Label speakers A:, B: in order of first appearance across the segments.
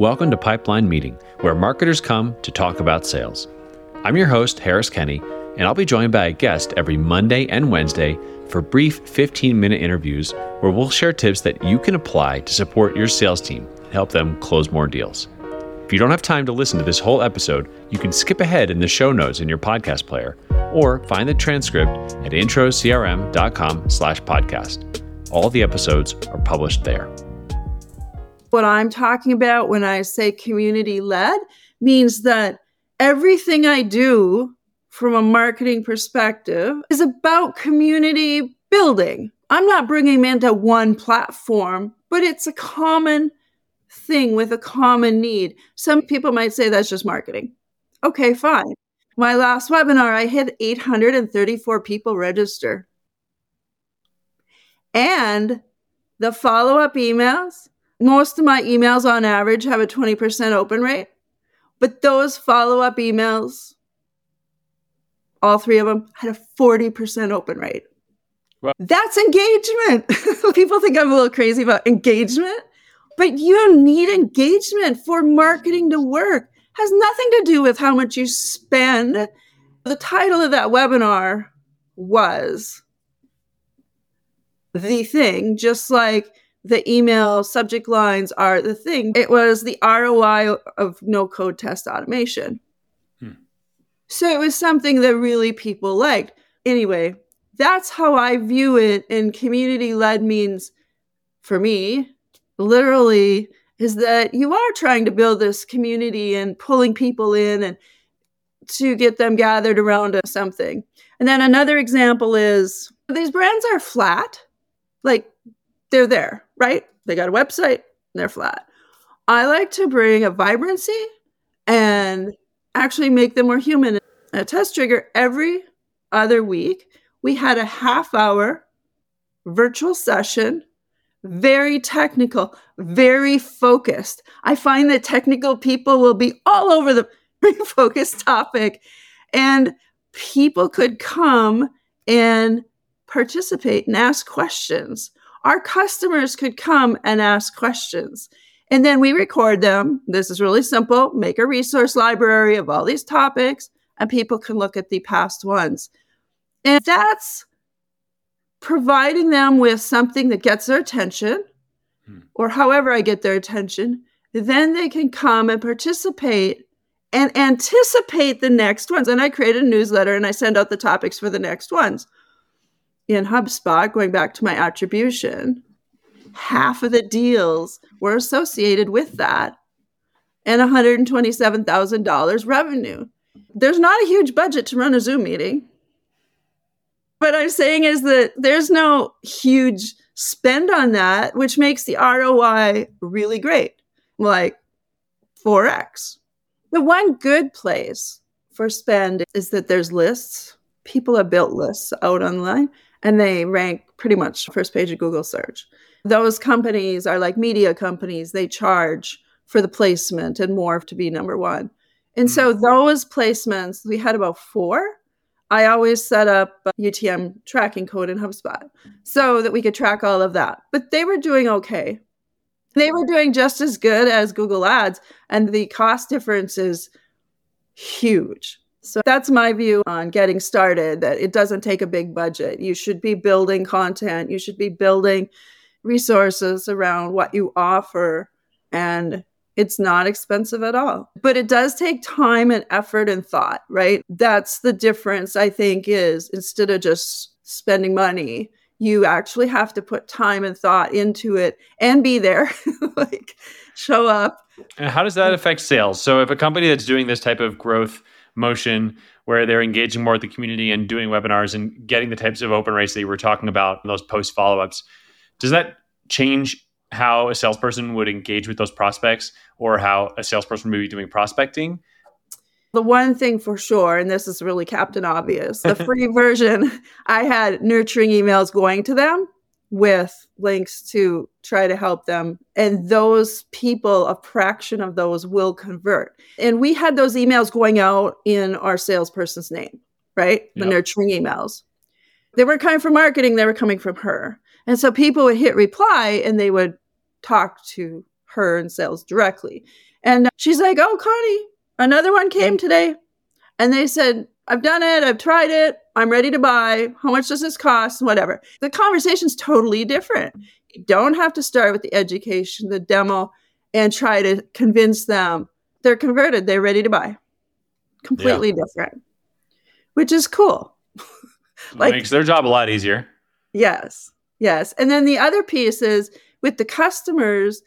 A: Welcome to Pipeline Meeting, where marketers come to talk about sales. I'm your host, Harris Kenny, and I'll be joined by a guest every Monday and Wednesday for brief 15-minute interviews where we'll share tips that you can apply to support your sales team and help them close more deals. If you don't have time to listen to this whole episode, you can skip ahead in the show notes in your podcast player or find the transcript at introcrm.com/podcast. All the episodes are published there.
B: What I'm talking about when I say community-led means that everything I do from a marketing perspective is about community building. I'm not bringing them into one platform, but it's a common thing with a common need. Some people might say that's just marketing. Okay, fine. My last webinar, I had 834 people register. And the follow-up emails, most of my emails on average have a 20% open rate, but those follow-up emails, all three of them had a 40% open rate. Wow. That's engagement. People think I'm a little crazy about engagement, but you need engagement for marketing to work. It has nothing to do with how much you spend. The title of that webinar was The Thing, just like the email subject lines are the thing. It was the ROI of no-code test automation. So it was something that really people liked. Anyway, that's how I view it. And community-led means, for me, literally, is that you are trying to build this community and pulling people in and to get them gathered around something. And then another example is these brands are flat. Like, they're there, right? They got a website, and they're flat. I like to bring a vibrancy and actually make them more human. A Test Trigger every other week, we had a half-hour virtual session, very technical, very focused. I find that technical people will be all over the focused topic, and people could come and participate and ask questions. Our customers could come and ask questions. And then we record them. This is really simple. Make a resource library of all these topics, and people can look at the past ones. And that's providing them with something that gets their attention, or however I get their attention. Then they can come and participate and anticipate the next ones. And I create a newsletter and I send out the topics for the next ones. In HubSpot, going back to my attribution, half of the deals were associated with that and $127,000 revenue. There's not a huge budget to run a Zoom meeting. What I'm saying is that there's no huge spend on that, which makes the ROI really great, like 4x. The one good place for spend is that there's lists. People have built lists out online, and they rank pretty much first page of Google search. Those companies are like media companies. They charge for the placement and more to be number one. And so those placements, we had about 4. I always set up a UTM tracking code in HubSpot so that we could track all of that. But they were doing okay. They were doing just as good as Google Ads, and the cost difference is huge. So that's my view on getting started, that it doesn't take a big budget. You should be building content. You should be building resources around what you offer, and it's not expensive at all. But it does take time and effort and thought, right? That's the difference, I think, is instead of just spending money, you actually have to put time and thought into it and be there, like show up.
A: And how does that affect sales? So if a company that's doing this type of growth motion where they're engaging more with the community and doing webinars and getting the types of open rates that you were talking about in those post follow-ups, does that change how a salesperson would engage with those prospects or how a salesperson would be doing prospecting?
B: The one thing for sure, and this is really Captain Obvious, the free version, I had nurturing emails going to them with links to try to help them. And those people, a fraction of those will convert. And we had those emails going out in our salesperson's name, right? The nurturing emails. They weren't coming from marketing, they were coming from her. And so people would hit reply and they would talk to her in sales directly. And she's like, oh, Connie, another one came today. And they said, I've done it. I've tried it. I'm ready to buy. How much does this cost? Whatever. The conversation's totally different. You don't have to start with the education, the demo, and try to convince them. They're converted. They're ready to buy. Completely different, which is cool.
A: Like, makes their job a lot easier.
B: Yes. Yes. And then the other piece is with the customers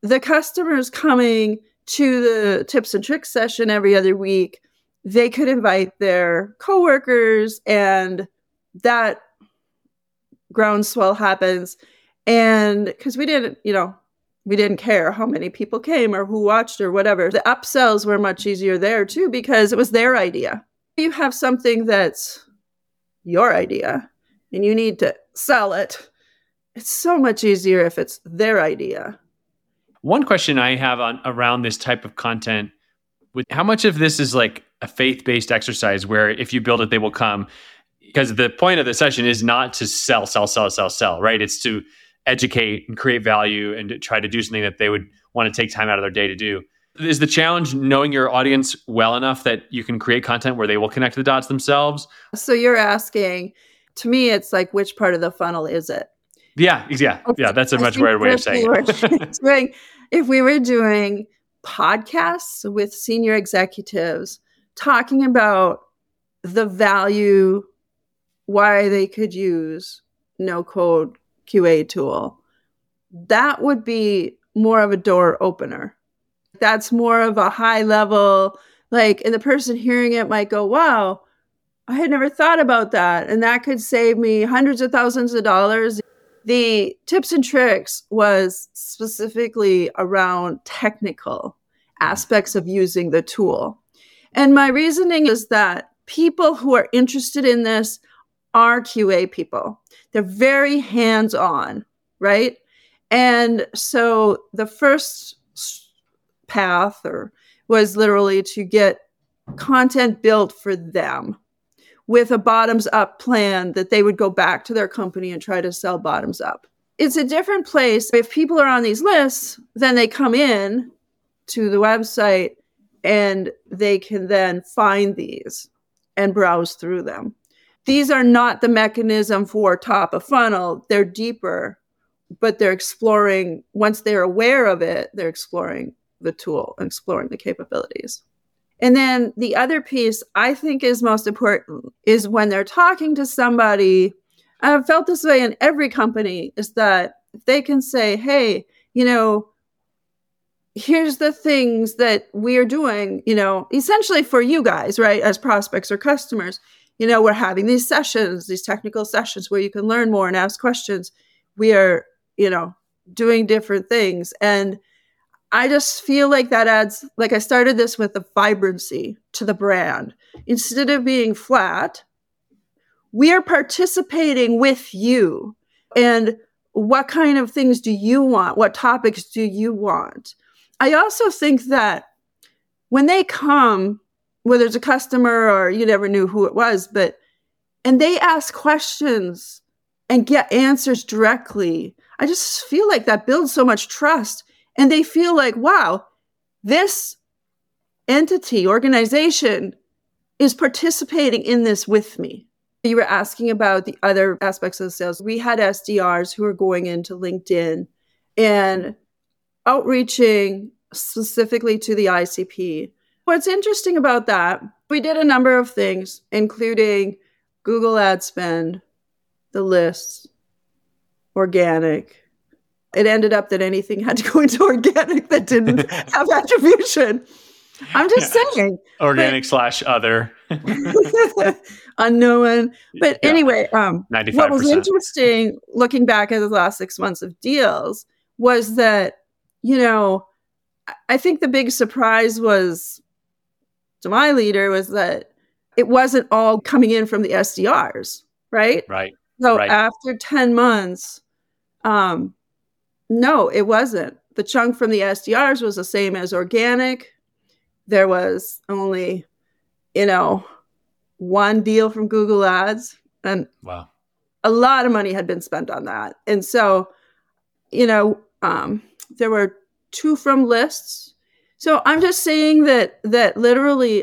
B: coming to the tips and tricks session every other week, they could invite their coworkers, and that groundswell happens. And because we didn't care how many people came or who watched or whatever, the upsells were much easier there too, because it was their idea. You have something that's your idea and you need to sell it. It's so much easier if it's their idea.
A: One question I have around this type of content, with how much of this is like a faith-based exercise where if you build it, they will come, because the point of the session is not to sell, right? It's to educate and create value and to try to do something that they would want to take time out of their day to do. Is the challenge knowing your audience well enough that you can create content where they will connect the dots themselves?
B: So you're asking, to me, it's like, which part of the funnel is it?
A: Yeah. That's a much better way of saying it.
B: If we were doing podcasts with senior executives talking about the value, why they could use no-code QA tool, that would be more of a door opener. That's more of a high level, like, and the person hearing it might go, wow, I had never thought about that. And that could save me hundreds of thousands of dollars. The tips and tricks was specifically around technical aspects of using the tool. And my reasoning is that people who are interested in this are QA people. They're very hands-on, right? And so the first path was literally to get content built for them with a bottoms-up plan that they would go back to their company and try to sell bottoms up. It's a different place. If people are on these lists, then they come in to the website and they can then find these and browse through them. These are not the mechanism for top of funnel. They're deeper, but they're exploring, once they're aware of it, they're exploring the tool and exploring the capabilities. And then the other piece I think is most important is when they're talking to somebody, I've felt this way in every company, is that if they can say, hey, here's the things that we're doing, essentially for you guys, right, as prospects or customers, we're having these sessions, these technical sessions where you can learn more and ask questions. We are, doing different things. And I just feel like that adds, like I started this with the vibrancy to the brand. Instead of being flat, we are participating with you. And what kind of things do you want? What topics do you want? I also think that when they come, whether it's a customer or you never knew who it was, and they ask questions and get answers directly, I just feel like that builds so much trust. And they feel like, wow, this entity, organization is participating in this with me. You were asking about the other aspects of the sales. We had SDRs who were going into LinkedIn and outreaching specifically to the ICP. What's interesting about that, we did a number of things, including Google ad spend, the lists, organic. It ended up that anything had to go into organic that didn't have attribution. I'm just saying.
A: Organic / other.
B: Unknown. But anyway,
A: 95%.
B: What was interesting looking back at the last 6 months of deals was that, I think the big surprise was, to my leader, was that it wasn't all coming in from the SDRs, right?
A: Right.
B: So after 10 months, no, it wasn't. The chunk from the SDRs was the same as organic. There was only, one deal from Google Ads. And
A: wow,
B: a lot of money had been spent on that. And so, there were 2 from lists. So I'm just saying that literally,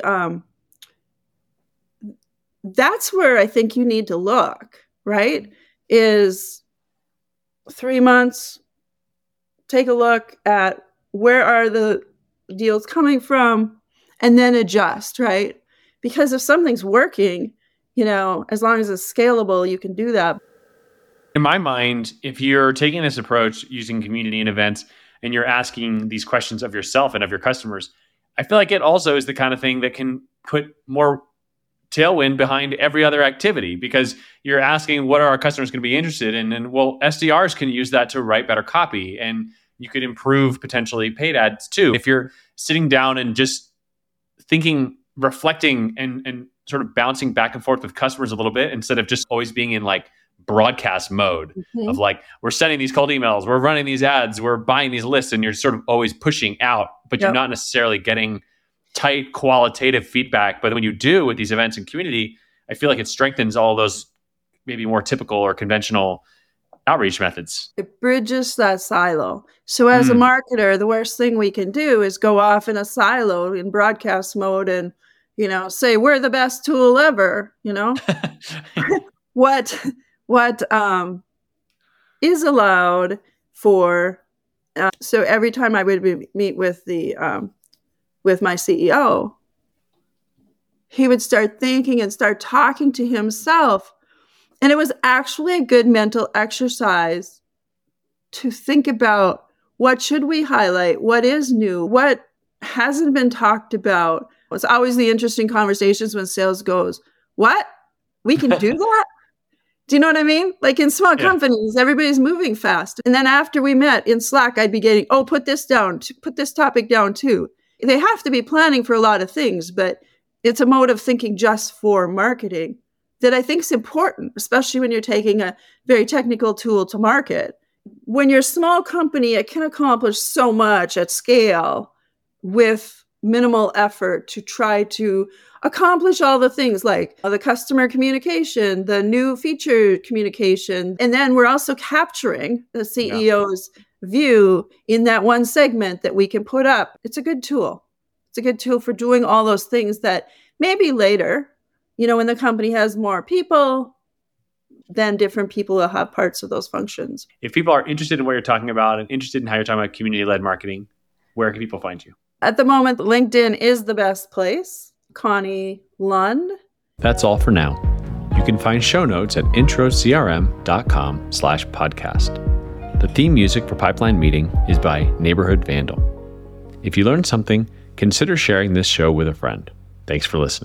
B: that's where I think you need to look, right? Is 3 months, take a look at where are the deals coming from, and then adjust, right? Because if something's working, as long as it's scalable, you can do that.
A: In my mind, if you're taking this approach using community and events and you're asking these questions of yourself and of your customers, I feel like it also is the kind of thing that can put more tailwind behind every other activity, because you're asking what are our customers going to be interested in? And well, SDRs can use that to write better copy, and you could improve potentially paid ads too. If you're sitting down and just thinking, reflecting and sort of bouncing back and forth with customers a little bit, instead of just always being in like broadcast mode of like, we're sending these cold emails, we're running these ads, we're buying these lists, and you're sort of always pushing out, but you're not necessarily getting tight qualitative feedback. But when you do with these events and community, I feel like it strengthens all those maybe more typical or conventional outreach methods.
B: It bridges that silo. So as a marketer, the worst thing we can do is go off in a silo in broadcast mode and, say we're the best tool ever, what is allowed for, so every time I would meet with with my CEO, he would start thinking and start talking to himself. And it was actually a good mental exercise to think about, what should we highlight? What is new? What hasn't been talked about? It's always the interesting conversations when sales goes, what? We can do that? Do you know what I mean? Like in small companies, everybody's moving fast. And then after we met in Slack, I'd be getting, put this down, put this topic down too. They have to be planning for a lot of things, but it's a mode of thinking just for marketing that I think is important, especially when you're taking a very technical tool to market. When you're a small company, it can accomplish so much at scale with minimal effort to try to accomplish all the things like the customer communication, the new feature communication. And then we're also capturing the CEO's view in that one segment that we can put up. It's a good tool. It's a good tool for doing all those things that maybe later, when the company has more people, then different people will have parts of those functions.
A: If people are interested in what you're talking about and interested in how you're talking about community-led marketing, where can people find you?
B: At the moment, LinkedIn is the best place. Connie Lund.
A: That's all for now. You can find show notes at introcrm.com/podcast. The theme music for Pipeline Meeting is by Neighborhood Vandal. If you learned something, consider sharing this show with a friend. Thanks for listening.